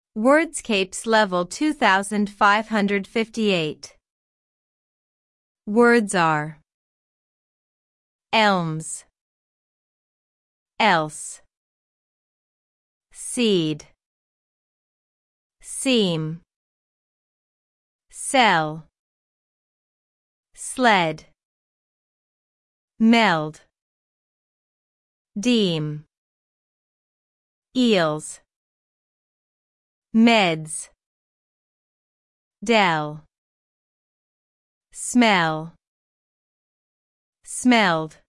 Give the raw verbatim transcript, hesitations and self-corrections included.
Wordscapes Level two thousand five hundred fifty-eight. Words are elms, else, seed, seam, cell, sled, meld, deem, eels, meds, dell, smell, smelled.